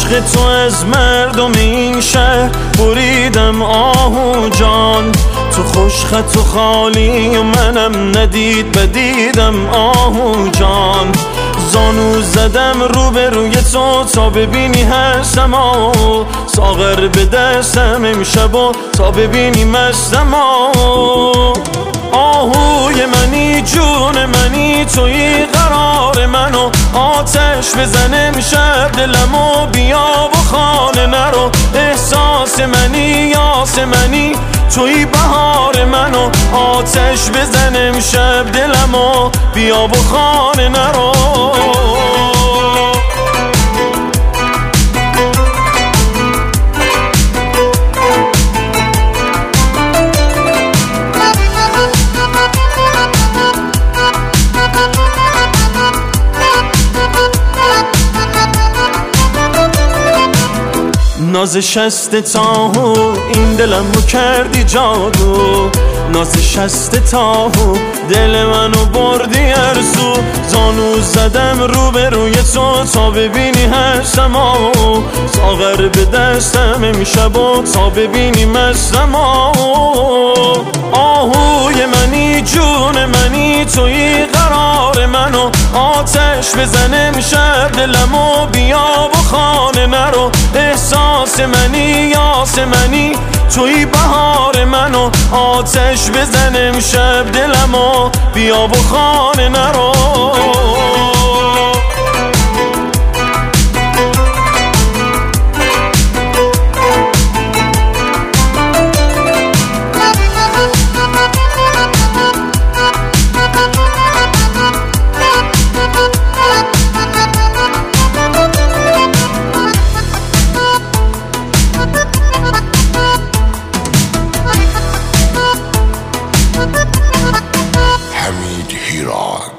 عشق تو از مردم این شهر بریدم آهو جان، تو خوش خط و خالی و منم ندید بدیدم آهو جان. زانو زدم روبروی تو تا ببینی هستم ساغر به دستم امشب و تا ببینی مستم آهوی منی جون منی توی قرار منو آتش بزن امشب دلمو بیا و خانه نرو. احساس منی یاس منی توی بهار منو آتش بزن امشب دلمو بیا و خانه نرو. ناز شست تاهو این دلمو کردی جادو، ناز شست تاهو دل منو بردی ارزو. زانو زدم روبروی تو تا ببینی هستم ساغر به دستم امشب و تا ببینی مستم آهوی منی جون منی توی قرار منو آتش بزن امشب دلمو بیا و خانه نرو. احساس منی یاس منی توی بهار منو آتش بزن امشب دلمو بیا و خانه نرو. حمید هیران.